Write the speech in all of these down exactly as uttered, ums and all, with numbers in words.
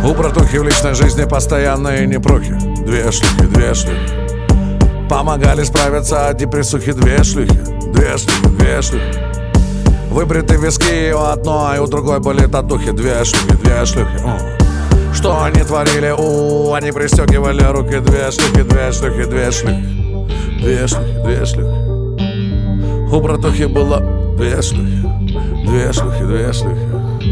У братухи в личной жизни постоянные непрохи. Две шлюхи, две шлюхи помогали справиться от депрессухи. Две шлюхи, две шлюхи, две шлюхи выбриты виски, у одной, у другой были татухи. Две шлюхи, две шлюхи. О. Что они творили? У, они пристегивали руки. Две шлюхи, две шлюхи, две шлюхи. Две шлюхи, две шлюхи. У братухи было две шлюхи. Две шлюхи, две шлюхи.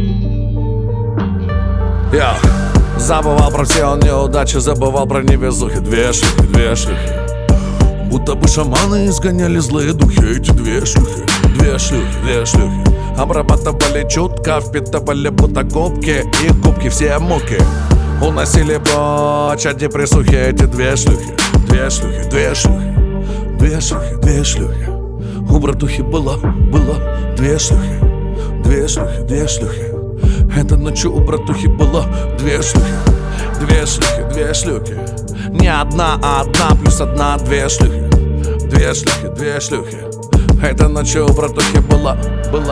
Я забывал про все неудачи, забывал про невезухи. Две шлюхи, две шлюхи. Будто бы шаманы изгоняли злые духи. Эти две шлюхи, две шлюхи, две шлюхи обрабатывали чутко, впитывали будто губки и губки все муки. Уносили прочь от депрессухи. Эти две шлюхи, две шлюхи, две шлюхи. Две шлюхи, две шлюхи. У братухи было, было две шлюхи. Две шлюхи, две шлюхи. Это ночью у братухи было две шлюхи. Две шлюхи, две шлюхи. Не одна, а одна плюс одна. Две шлюхи. Две шлюхи, две шлюхи. Это ночью у братухи было, было.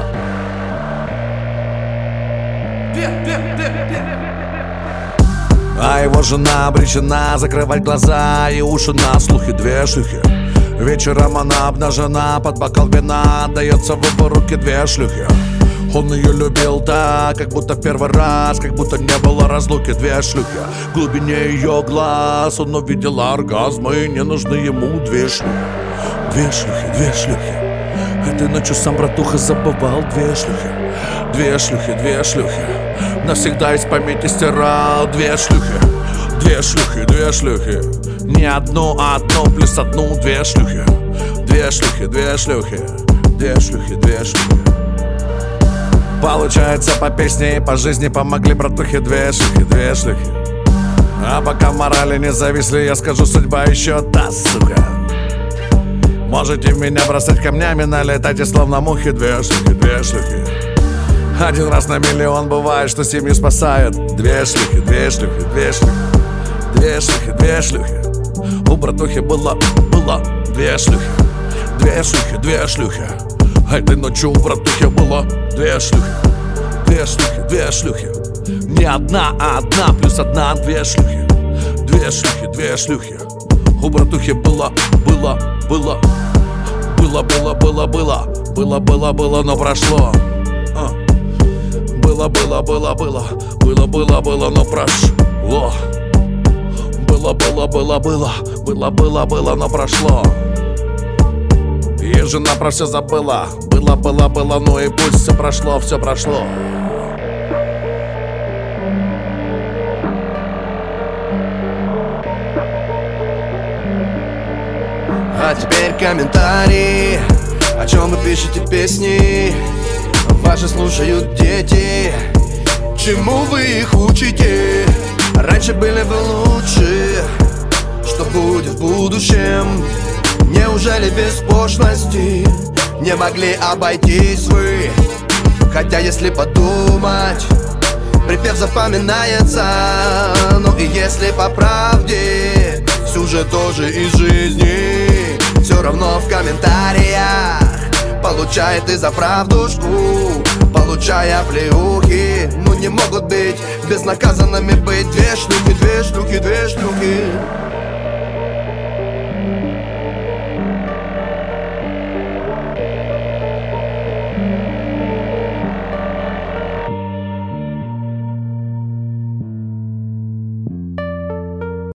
А его жена обречена закрывать глаза и уши на слухи. Две шлюхи. Вечером она обнажена, под бокал вина отдается в его руки. Две шлюхи. Он ее любил так, как будто в первый раз, как будто не было разлуки. Две шлюхи. В глубине ее глаз он увидел оргазм, и не нужны ему две шлюхи. Две шлюхи, две шлюхи. Этой ночью сам братуха забывал. Две шлюхи. Две шлюхи, две шлюхи. Навсегда из памяти стирал. Две шлюхи. Две шлюхи, две шлюхи. Не одну, а одну плюс одну. Две шлюхи. Две шлюхи, две шлюхи. Две шлюхи, две шлюхи. Получается, по песне и по жизни помогли братухи. Две шлюхи, две шлюхи. А пока морали не зависли, я скажу, судьба еще та, сука. Можете в меня бросать камнями, налетайте словно мухи. Две шлюхи, две шлюхи. Один раз на миллион бывает, что семью спасают. Две шлюхи, две шлюхи, две шлюхи. Две шлюхи, две шлюхи. У братухи было, было две шлюхи. Две шлюхи, две шлюхи. А этой ночью у братухи было две шлюхи. Две шлюхи, две шлюхи. Не одна, а одна плюс одна. Две шлюхи. Две шлюхи, две шлюхи. У братухи было, было, было. Было, было, было, было. Было, было, было, но прошло. а. Было, было, было, было. Было, было, было, но прошло. Было, было, было, было. Было, было, было, но прошло. И жена про все забыла. Было, было, было, ну и пусть все прошло, все прошло. А теперь комментарии. О чем вы пишете песни? Ваши слушают дети. Чему вы их учите? Раньше были вы лучше. Что будет в будущем? Неужели без пошлости не могли обойтись вы? Хотя если подумать, припев запоминается. Ну и если по правде, сюжет тоже из жизни. Все равно в комментариях получает ты за правдушку, получая плеухи. Ну не могут быть безнаказанными быть две шлюхи, две шлюхи, две шлюхи.